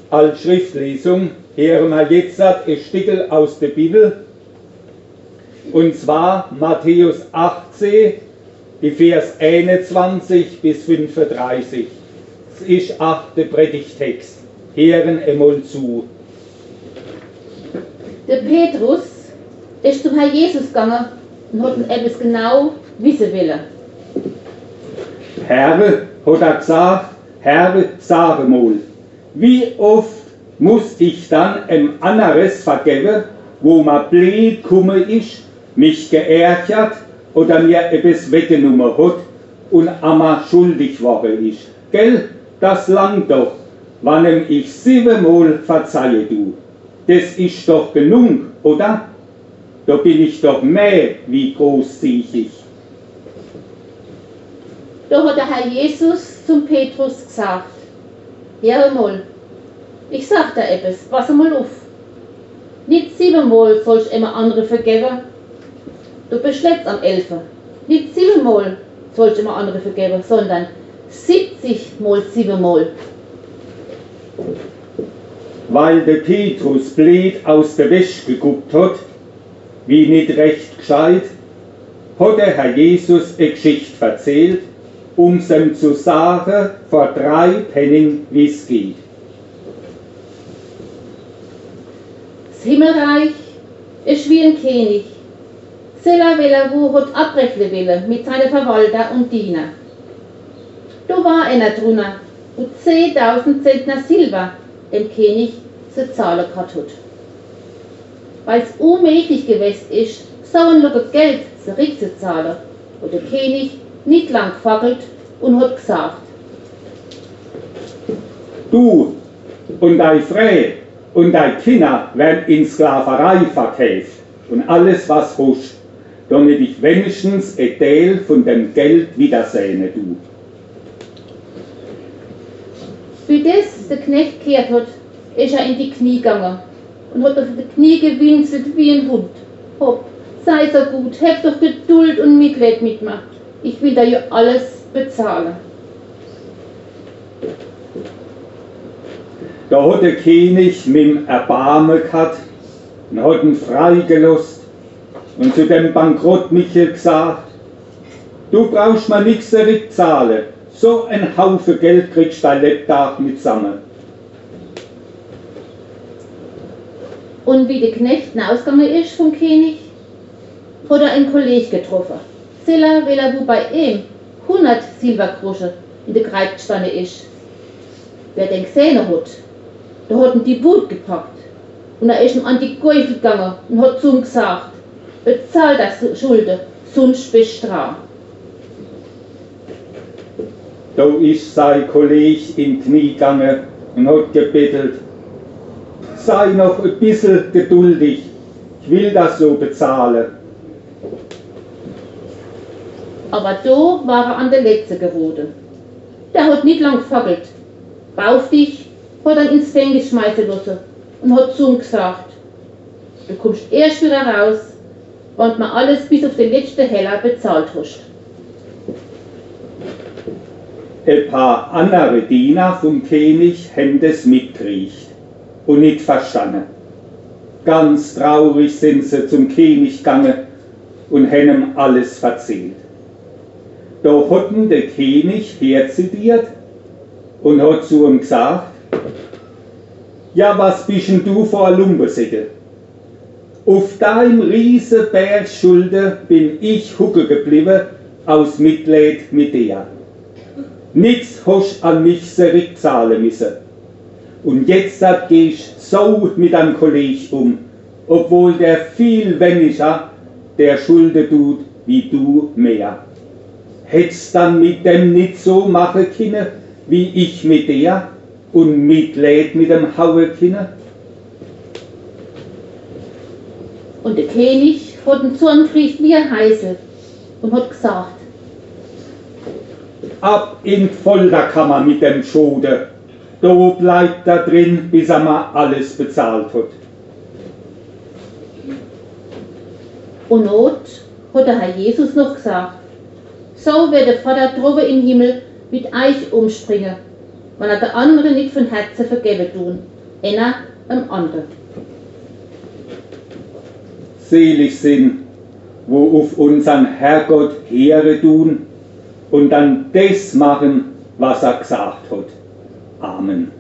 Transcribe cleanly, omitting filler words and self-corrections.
Als Schriftlesung hören wir jetzt ein Stückel aus der Bibel, und zwar Matthäus 18, die Vers 21 bis 35. Das ist auch der Predigtext. Hören einmal zu. Der Petrus ist zum Herrn Jesus gegangen und hat ihn etwas genau wissen wollen. Herr, hat er gesagt, Herr, sage mal, wie oft muss ich dann ein anderes vergeben, wo man blöd gekommen ist, mich geärgert oder mir etwas weggenommen hat und einmal schuldig worden ist? Gell, das langt doch, wann ich 7-mal verzeihe du. Das ist doch genug, oder? Da bin ich doch mehr wie großzügig. Da hat der Herr Jesus zum Petrus gesagt: Hör mal, ich sag dir etwas, pass mal auf. Nicht 7-mal sollst du immer andere vergeben. Du bist letzt am 11. Nicht 7-mal sollst du immer andere vergeben, sondern 70 mal 7-mal. Weil der Petrus blöd aus der Wäsche geguckt hat, wie nicht recht gescheit, hat der Herr Jesus eine Geschichte erzählt, um ihm zu sagen, vor 3 Penning, wie es geht. Das Himmelreich ist wie ein König. Seller wo hat abrechnen will mit seinen Verwalter und Diener. Da war einer drunter, wo 10.000 Zentner Silber dem König zu zahlen gehabt hat. Weil es unmöglich gewesen ist, so ein Stück Geld zurückzuzahlen, hat der König nicht lang gefackelt und hat gesagt: Du und deine Frau und deine Kinder werden in Sklaverei verkauft und alles, was du hast, damit ich wenigstens ein Teil von dem Geld wiedersehne, du. Wie das der Knecht gehört hat, ist er in die Knie gegangen und hat auf die Knie gewinselt wie ein Hund. Hopp, sei so gut, hab doch Geduld und Mitleid mit mir. Ich will dir ja alles bezahlen. Da hat der König mit dem Erbarmen gehabt und hat ihn freigelassen und zu dem Bankrott Michel gesagt: Du brauchst mir nichts zurückzahlen, so ein Haufen Geld kriegst du dein Lebtag mit zusammen. Und wie der Knecht ausgegangen ist vom König, hat er einen Kollegen getroffen. Seller, wo bei ihm 100 Silbergroschen in der Kreide gestanden ist. Wer den gesehen hat, da hat ihn die Wut gepackt. Und er ist ihm an die Gurgel gegangen und hat zu ihm gesagt: Bezahl das Schulden, sonst bist du dran. Da ist sein Kollege in die Knie gegangen und hat gebettelt: Sei noch ein bisschen geduldig, ich will das so bezahlen. Aber da war er an der Letzte geraten. Der hat nicht lang gefackelt. Auf dich hat er ins Gefängnis schmeißen lassen und hat zu ihm gesagt: Du kommst erst wieder raus, wenn du mir alles bis auf den letzten Heller bezahlt hast. Ein paar andere Diener vom König haben das mitgekriegt und nicht verstanden. Ganz traurig sind sie zum König gegangen und haben ihm alles erzählt. Da hat ihn der König herzitiert und hat zu ihm gesagt: Ja, was bist denn du für ein Lumpensäckel? Auf deinem riesen Berg Schulden bin ich hucke geblieben aus Mitleid mit dir. Nix hast an mich zurückzahlen müssen. Und jetzt gehst du so mit einem Kollegen um, obwohl der viel weniger der Schulden tut, wie du mehr. Hättest dann mit dem nicht so machen können, wie ich mit dir, und Mitleid mit dem hauen können? Und der König hat ihn zusammengekriegt wie ein Heißel und hat gesagt: Ab in die Folterkammer mit dem Schode. Da bleibt er drin, bis er mal alles bezahlt hat. Und not hat der Herr Jesus noch gesagt: So wird der Vater droben im Himmel mit euch umspringen, wenn er der andere nicht von Herzen vergeben tun, einer am anderen. Selig sind, wo auf unseren Herrgott Ehre tun und dann das machen, was er gesagt hat. Amen.